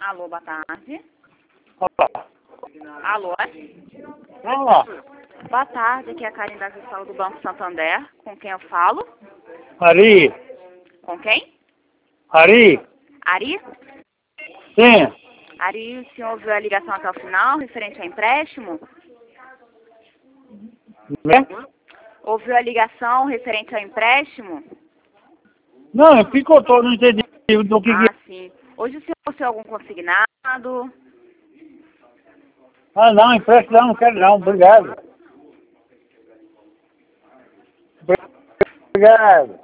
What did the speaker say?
Alô, boa tarde. Olá. Alô? Olá. Boa tarde, aqui é a Karine da Escola do Banco Santander. Com quem eu falo? Ari. Com quem? Ari. Ari? Sim. Ari, o senhor ouviu a ligação até o final, referente ao empréstimo? Né? Ouviu a ligação referente ao empréstimo? Não, picotou, não entendi do que... Ah, sim. Hoje o senhor possuiu algum consignado? Ah, não, empréstimo não quero não, obrigado. Obrigado.